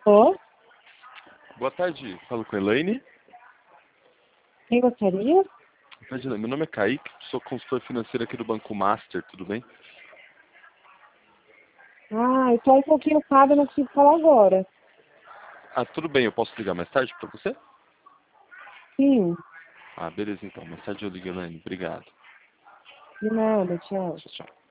Ô, Boa tarde, falo com a Elaine. quem gostaria? Boa tarde, Elaine. Meu nome é Kaique, sou consultor financeiro aqui do Banco Master, tudo bem? Ah, eu tô um pouquinho ocupada, não consigo falar agora. Ah, tudo bem, eu posso ligar mais tarde para você? Sim, Ah, beleza então, mais tarde eu ligo, Elaine. Obrigado. de nada, tchau. Tchau, tchau.